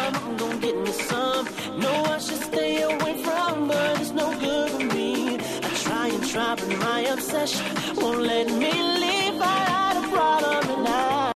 I'm gonna get me some. No, I should stay away from, but it's no good for me. I try and try, but my obsession won't let me leave. I had a problem and I